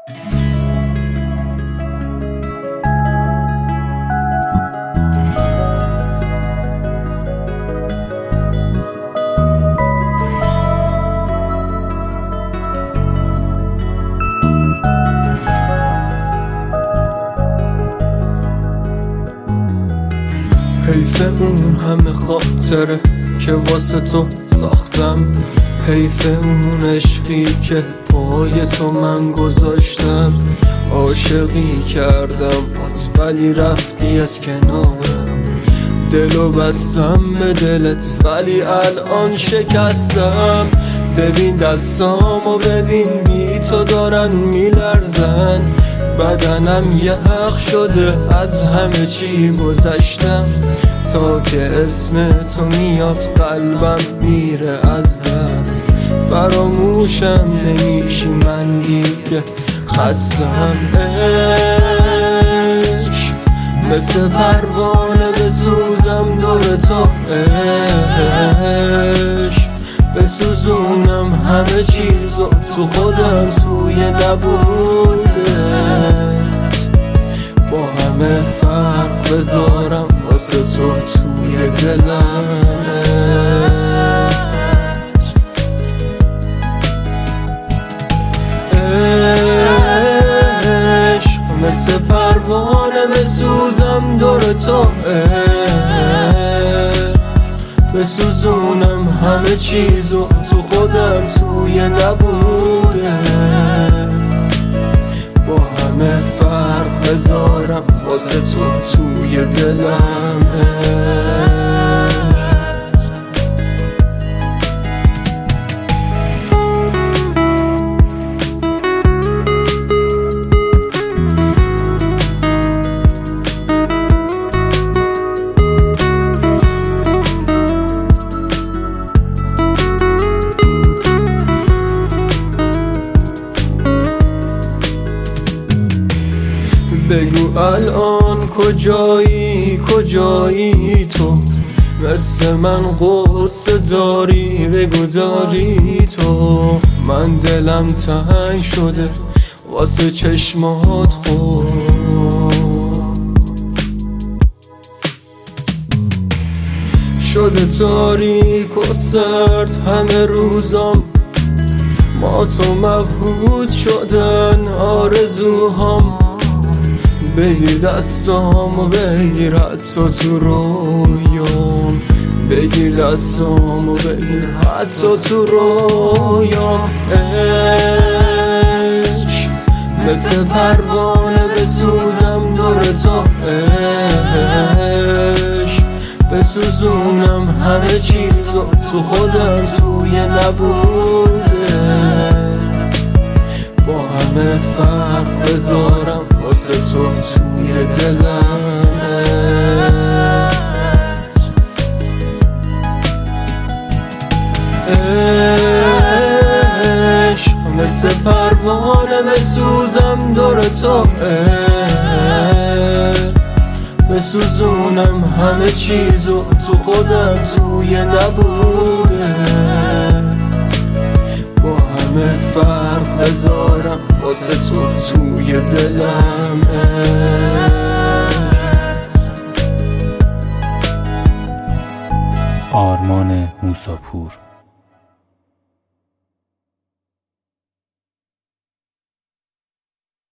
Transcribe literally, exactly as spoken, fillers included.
حیف اون همه خاطره که واسه تو ساختم، حیف اون عشقی که پای تو من گذاشتم. عاشقی کردم بات ولی رفتی از کنارم، دلو بستم به دلت ولی الان شکستم. ببین دستامو ببین بی تو دارن میلرزن، بدنم یخ شده از همه چی گذشتم. تا که اسم تو میاد قلبم میره از دست، فراموشم نمیشی من دیگه خستم. عشق مثل پروانه بسوزم دور تو، عشق بسوزونم همه چیزو تو خودم توی نبوده، با همه فرق بذارم واسه تو توی دلم. عشق مثل پروانه بسوزم دور تو، بسوزونم همه چیزو تو خودم توی نبوده، با همه فرق بذارم واسه تو توی دلم. بگو الان کجایی کجایی تو، مثل من قصه داری بگو داری تو. من دلم تنگ شده واسه چشمات خود، شده تاریک و سرد همه روزام، ما تو مبهوت شدن آرزوهام. بگیر دستامو بگیر حتی تو رویام، بگیر دستامو بگیر حتی تو رویام. عشق مثل پروانه بسوزم دور تو، عشق بسوزونم همه چیزو تو خودم توی نبوده، با همه فرق بذارم واسه تو توی دلم. عشق مثل پروانه بسوزم دور تو، بسوزونم همه چیزو تو خودم توی نبوده، با همه فرق بذارم واسه تو توی دلم. آرمان موساپور.